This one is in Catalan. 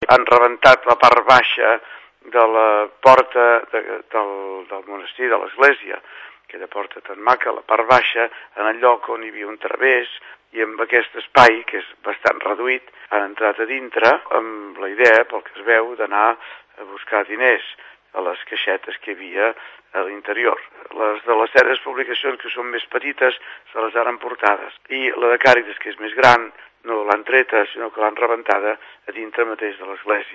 han rebentat la part baixa de la porta del monestir, de l'església, aquella porta tan maca, la part baixa, en el lloc on hi havia un través, i amb aquest espai, que és bastant reduït, han entrat a dintre amb la idea, pel que es veu, d'anar a buscar diners a les caixetes que hi havia a l'interior. Les de les altres publicacions, que són més petites, se les han emportades. I la de Càritas, que és més gran, no l'han treta, sinó que l'han rebentada a dintre mateix de l'església.